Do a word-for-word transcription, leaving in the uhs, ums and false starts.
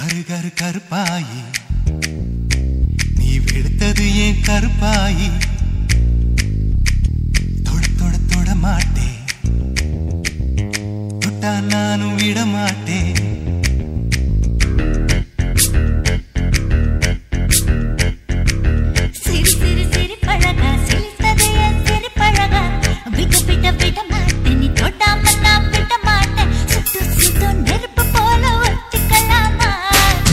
கரு கரு கருப்பாயி நீ வெளுத்தது ஏன் கருப்பாயி தொட தொட தொட மாட்டேன் தொட்டா நானும் விட மாட்டேன்